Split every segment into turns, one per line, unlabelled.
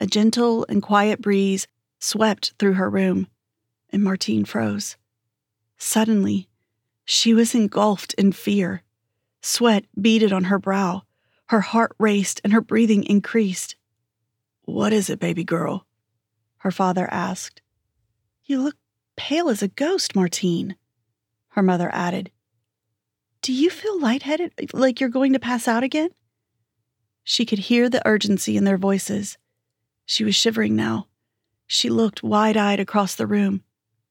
A gentle and quiet breeze swept through her room, and Martine froze. Suddenly, she was engulfed in fear. Sweat beaded on her brow. Her heart raced and her breathing increased. "What is it, baby girl?" her father asked. "You look pale as a ghost, Martine," her mother added. "Do you feel lightheaded, like you're going to pass out again?" She could hear the urgency in their voices. She was shivering now. She looked wide-eyed across the room.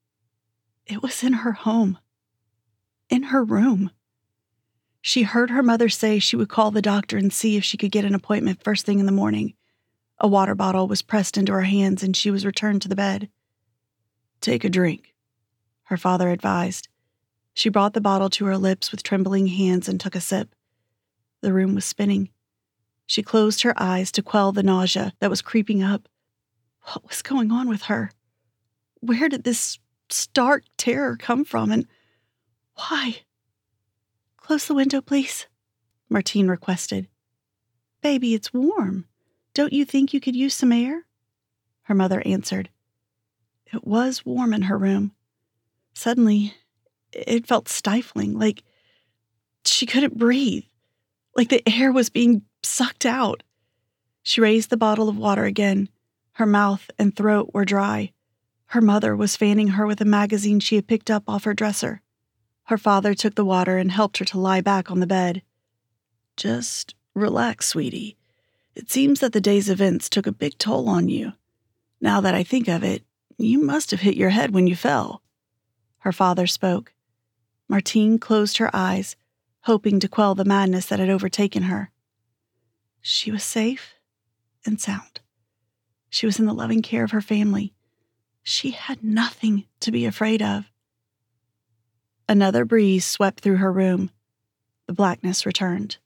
It was in her home. In her room. She heard her mother say she would call the doctor and see if she could get an appointment first thing in the morning. A water bottle was pressed into her hands and she was returned to the bed. "Take a drink," her father advised. She brought the bottle to her lips with trembling hands and took a sip. The room was spinning. She closed her eyes to quell the nausea that was creeping up. What was going on with her? Where did this stark terror come from, and why? "Close the window, please," Martine requested. "Baby, it's warm. Don't you think you could use some air?" her mother answered. It was warm in her room. Suddenly, it felt stifling, like she couldn't breathe, like the air was being sucked out. She raised the bottle of water again. Her mouth and throat were dry. Her mother was fanning her with a magazine she had picked up off her dresser. Her father took the water and helped her to lie back on the bed. "Just relax, sweetie. It seems that the day's events took a big toll on you. Now that I think of it, you must have hit your head when you fell," her father spoke. Martine closed her eyes, hoping to quell the madness that had overtaken her. She was safe and sound. She was in the loving care of her family. She had nothing to be afraid of. Another breeze swept through her room. The blackness returned.